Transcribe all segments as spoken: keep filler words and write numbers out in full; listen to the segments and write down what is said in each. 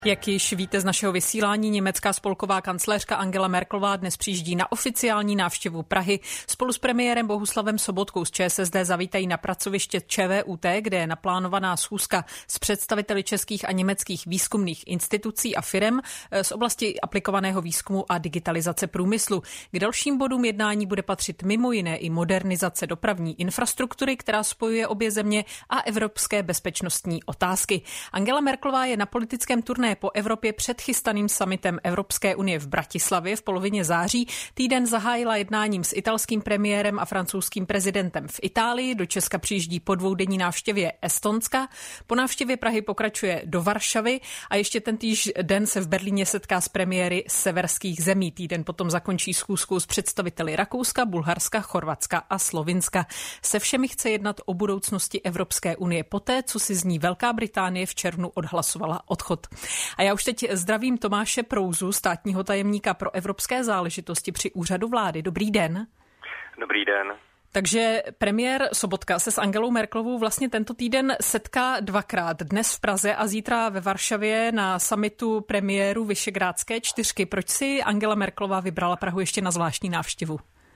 Jak již víte z našeho vysílání, německá spolková kancléřka Angela Merkelová dnes přijíždí na oficiální návštěvu Prahy. Spolu s premiérem Bohuslavem Sobotkou z ČSSD zavítají na pracoviště ČVUT, kde je naplánovaná schůzka s představiteli českých a německých výzkumných institucí a firem z oblasti aplikovaného výzkumu a digitalizace průmyslu. K dalším bodům jednání bude patřit mimo jiné i modernizace dopravní infrastruktury, která spojuje obě země, a evropské bezpečnostní otázky. Angela Merkelová je na politickém turné po Evropě před chystaným summitem Evropské unie v Bratislavě v polovině září. Týden zahájila jednáním s italským premiérem a francouzským prezidentem v Itálii. Do Česka přijíždí po dvoudenní návštěvě Estonska. Po návštěvě Prahy pokračuje do Varšavy a ještě tentýž den se v Berlíně setká s premiéry severských zemí. Týden potom zakončí schůzku s představiteli Rakouska, Bulharska, Chorvatska a Slovinska. Se všemi chce jednat o budoucnosti Evropské unie poté, co si z ní Velká Británie v červnu odhlasovala odchod. A já už teď zdravím Tomáše Prouzu, státního tajemníka pro evropské záležitosti při úřadu vlády. Dobrý den. Dobrý den. Takže premiér Sobotka se s Angelou Merkelovou vlastně tento týden setká dvakrát. Dnes v Praze a zítra ve Varšavě na summitu premiérů Visegrádské čtyřky. Proč si Angela Merkelová vybrala Prahu ještě na zvláštní návštěvu?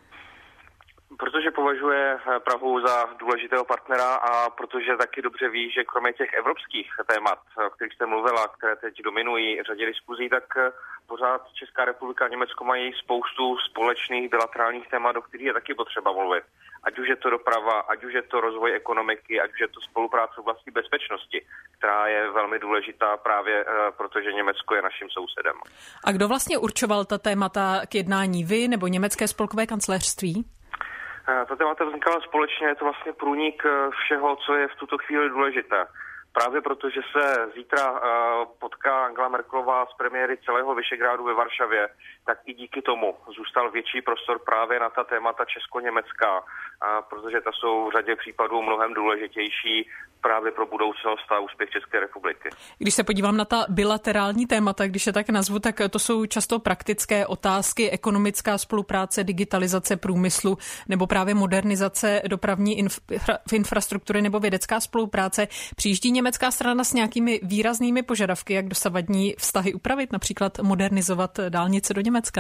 Protože považuje Prahu za důležitého partnera a protože taky dobře ví, že kromě těch evropských témat, o kterých jste mluvila, které teď dominují řadě diskuzí, tak pořád Česká republika a Německo mají spoustu společných bilaterálních témat, o kterých je taky potřeba mluvit. Ať už je to doprava, ať už je to rozvoj ekonomiky, ať už je to spolupráce v oblasti bezpečnosti, která je velmi důležitá právě protože Německo je naším sousedem. A kdo vlastně určoval ta témata k jednání, vy nebo německé spolkové kancléřství? Ta témata vznikala společně, je to vlastně průnik všeho, co je v tuto chvíli důležité. Právě protože se zítra potká Angela Merkelová s premiéry celého Visegrádu ve Varšavě, tak i díky tomu zůstal větší prostor právě na ta témata česko-německá, protože ta jsou v řadě případů mnohem důležitější právě pro budoucnost a úspěch České republiky. Když se podívám na ta bilaterální témata, když je tak nazvu, tak to jsou často praktické otázky, ekonomická spolupráce, digitalizace průmyslu nebo právě modernizace dopravní infra- infrastruktury nebo vědecká spolupráce. Přijíždí německá strana s nějakými výraznými požadavky, jak dosavadní vztahy upravit, například modernizovat dálnice do Německa?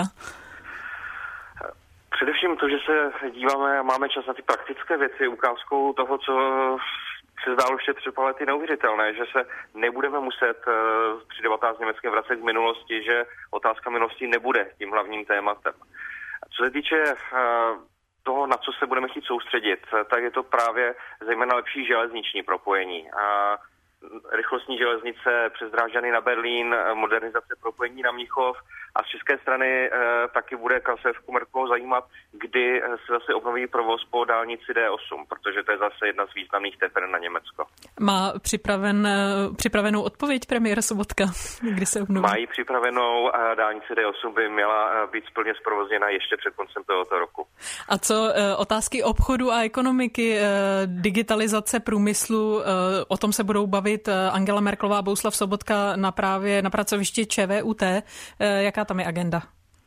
Především to, že se díváme a máme čas na ty praktické věci, ukázkou toho, co se zdálo ještě třeba lety neuvěřitelné, že se nebudeme muset při debatách s Německem vracet k minulosti, že otázka minulosti nebude tím hlavním tématem. Co se týče toho, na co se budeme chtít soustředit, tak je to právě zejména lepší železniční propojení. A rychlostní železnice přes Drážďany na Berlín, modernizace propojení na Mnichov a z české strany e, taky bude kancléřku Merkelovou zajímat, kdy se zase obnoví provoz po dálnici D osm, protože to je zase jedna z významných tepen na Německo. Má připraven, připravenou odpověď premiér Sobotka, kdy se obnoví? Mají připravenou a dálnice D osm by měla být plně zprovozněna ještě před koncem tohoto roku. A co e, otázky obchodu a ekonomiky, e, digitalizace průmyslu, e, o tom se budou bavit Angela Merkelová a Bohuslav Sobotka na právě na pracovišti ČVUT. E, jaká tam je agenda?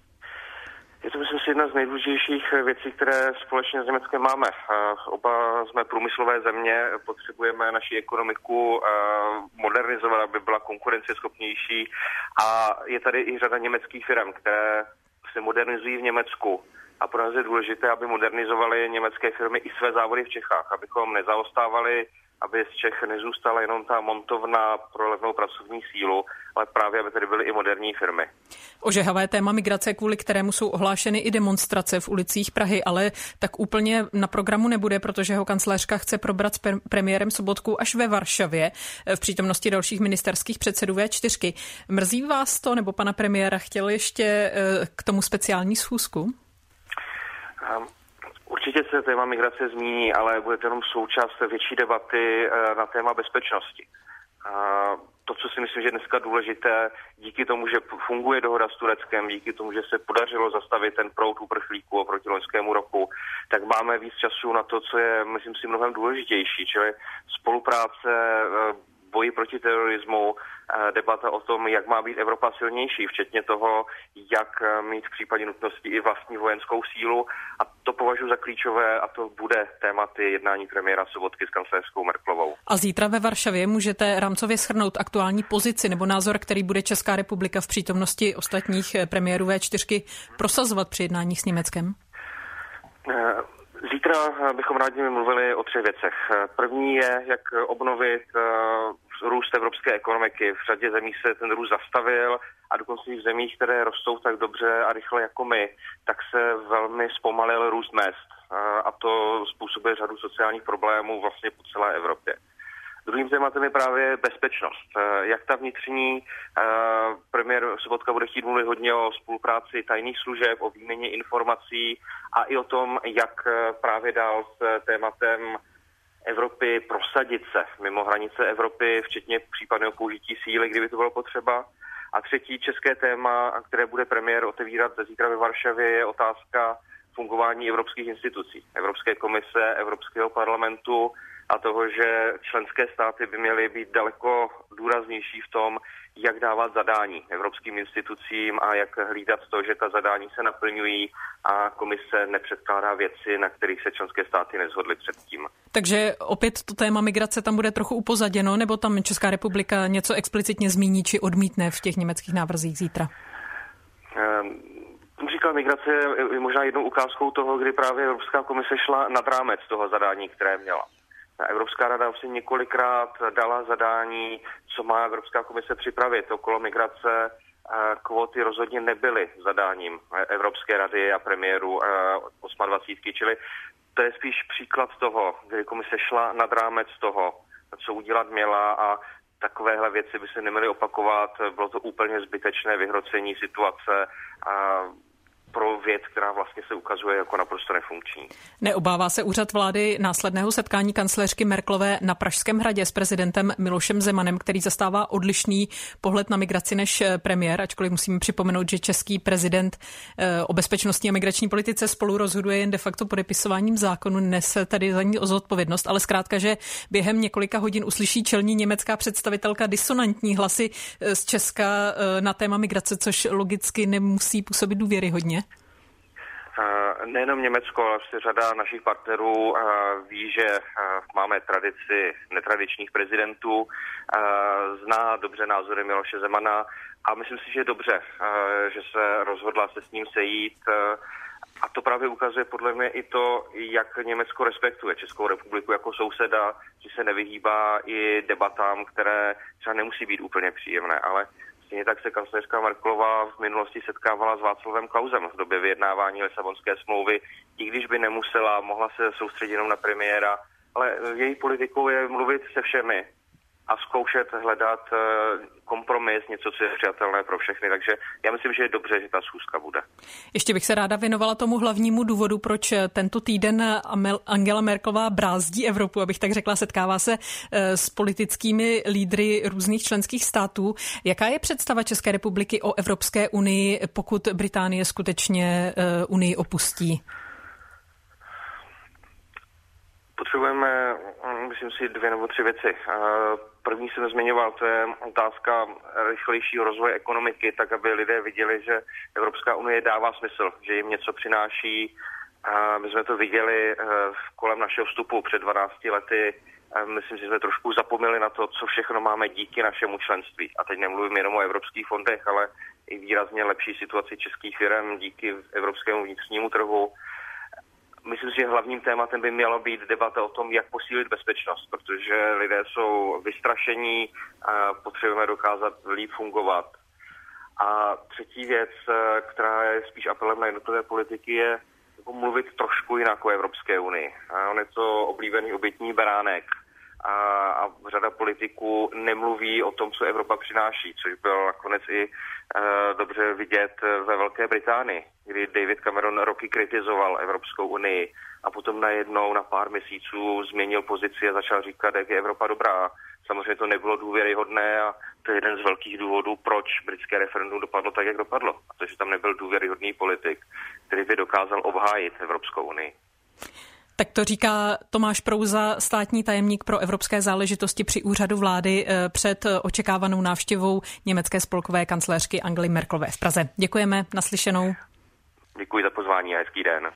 Je to, myslím si, jedna z nejdůležitějších věcí, které společně s Německem máme. Oba jsme průmyslové země, potřebujeme naši ekonomiku modernizovat, aby byla konkurenceschopnější a je tady i řada německých firm, které se modernizují v Německu. A pro nás je důležité, aby modernizovaly německé firmy i své závody v Čechách, abychom nezaostávali, aby z Čech nezůstala jenom ta montovna pro levnou pracovní sílu, ale právě, aby tady byly i moderní firmy. Ožehavé téma migrace, kvůli kterému jsou ohlášeny i demonstrace v ulicích Prahy, ale tak úplně na programu nebude, protože ho kancléřka chce probrat s premiérem Sobotkou až ve Varšavě v přítomnosti dalších ministerských předsedů V čtyři. Mrzí vás to, nebo pana premiéra chtěl ještě k tomu speciální schůzku? Um. Určitě se téma migrace zmíní, ale bude to jenom součást větší debaty na téma bezpečnosti. To, co si myslím, že je dneska důležité, díky tomu, že funguje dohoda s Tureckem, díky tomu, že se podařilo zastavit ten proud uprchlíků oproti loňskému roku, tak máme víc času na to, co je, myslím si, mnohem důležitější, čili spolupráce, boji proti terorismu, debata o tom, jak má být Evropa silnější, včetně toho, jak mít v případě nutnosti i vlastní vojenskou sílu. A to považuji za klíčové a to bude tématy jednání premiéra Sobotky s kancléřskou Merkelovou. A zítra ve Varšavě můžete rámcově shrnout aktuální pozici nebo názor, který bude Česká republika v přítomnosti ostatních premiérů vé čtyři prosazovat při jednáních s Německem? Zítra bychom rádi mluvili o třech věcech. První je, jak obnovit růst evropské ekonomiky. V řadě zemí se ten růst zastavil a dokonce i v zemích, které rostou tak dobře a rychle jako my, tak se velmi zpomalil růst mezd. A to způsobuje řadu sociálních problémů vlastně po celé Evropě. Druhým tématem je právě bezpečnost. Jak ta vnitřní, premiér Sobotka bude chtít mluvit hodně o spolupráci tajných služeb, o výměně informací a i o tom, jak právě dál s tématem Evropy prosadit se mimo hranice Evropy, včetně případného použití síly, kdyby to bylo potřeba. A třetí české téma, které bude premiér otevírat zítra ve Varšavě, je otázka fungování evropských institucí, Evropské komise, Evropského parlamentu a toho, že členské státy by měly být daleko důraznější v tom, jak dávat zadání evropským institucím a jak hlídat to, že ta zadání se naplňují a komise nepředkládá věci, na kterých se členské státy neshodly předtím. Takže opět to téma migrace tam bude trochu upozaděno, nebo tam Česká republika něco explicitně zmíní či odmítne v těch německých návrzích zítra? Um, Říkal, migrace je možná jednou ukázkou toho, kdy právě Evropská komise šla nad rámec toho zadání, které měla. Evropská rada už si několikrát dala zadání, co má Evropská komise připravit okolo migrace. Kvóty rozhodně nebyly zadáním Evropské rady a premiéru dvacet osm, čili to je spíš příklad toho, kdy komise šla nad rámec toho, co udělat měla a takovéhle věci by se neměly opakovat. Bylo to úplně zbytečné vyhrocení situace a pro věc, která vlastně se ukazuje jako naprosto nefunkční. Neobává se úřad vlády následného setkání kancléřky Merkelové na Pražském hradě s prezidentem Milošem Zemanem, který zastává odlišný pohled na migraci než premiér, ačkoliv musíme připomenout, že český prezident o bezpečnostní a migrační politice spolu rozhoduje jen de facto podepisováním zákonu, nese tady za ní zodpovědnost, ale zkrátka, že během několika hodin uslyší čelní německá představitelka disonantní hlasy z Česka na téma migrace, což logicky nemusí působit důvěryhodně. Nejenom Německo, ale vlastně řada našich partnerů ví, že máme tradici netradičních prezidentů, zná dobře názory Miloše Zemana a myslím si, že je dobře, že se rozhodla se s ním sejít. A to právě ukazuje podle mě i to, jak Německo respektuje Českou republiku jako souseda, že se nevyhýbá i debatám, které třeba nemusí být úplně příjemné, ale stejně tak se kancléřka Merkelová v minulosti setkávala s Václavem Klausem v době vyjednávání Lisabonské smlouvy, i když by nemusela, mohla se soustředit jenom na premiéra, ale její politikou je mluvit se všemi a zkoušet hledat kompromis, něco, co je přijatelné pro všechny. Takže já myslím, že je dobře, že ta schůzka bude. Ještě bych se ráda věnovala tomu hlavnímu důvodu, proč tento týden Angela Merkelová brázdí Evropu, abych tak řekla, setkává se s politickými lídry různých členských států. Jaká je představa České republiky o Evropské unii, pokud Británie skutečně unii opustí? Potřebujeme, myslím si, dvě nebo tři věci. První jsem zmiňoval, to je otázka rychlejšího rozvoje ekonomiky, tak aby lidé viděli, že Evropská unie dává smysl, že jim něco přináší. My jsme to viděli kolem našeho vstupu před dvanácti lety. Myslím si, že jsme trošku zapomněli na to, co všechno máme díky našemu členství. A teď nemluvím jenom o evropských fondech, ale i výrazně lepší situaci českých firm díky evropskému vnitřnímu trhu. Myslím si, že hlavním tématem by mělo být debata o tom, jak posílit bezpečnost, protože lidé jsou vystrašení, potřebujeme dokázat líp fungovat. A třetí věc, která je spíš apelem na jednotlivé politiky, je mluvit trošku jinak o Evropské unii. On je to oblíbený obětní beránek a, a řada politiků nemluví o tom, co Evropa přináší, což byl nakonec i e, dobře vidět ve Velké Británii, kdy David Cameron roky kritizoval Evropskou unii a potom najednou na pár měsíců změnil pozici a začal říkat, jak je Evropa dobrá. Samozřejmě to nebylo důvěryhodné a to je jeden z velkých důvodů, proč britské referendum dopadlo tak, jak dopadlo. A to, že tam nebyl důvěryhodný politik, který by dokázal obhájit Evropskou unii. Tak to říká Tomáš Prouza, státní tajemník pro evropské záležitosti při úřadu vlády před očekávanou návštěvou německé spolkové kancléřky Angely Merkelové v Praze. Děkujeme, naslyšenou. Děkuji za pozvání a hezký den.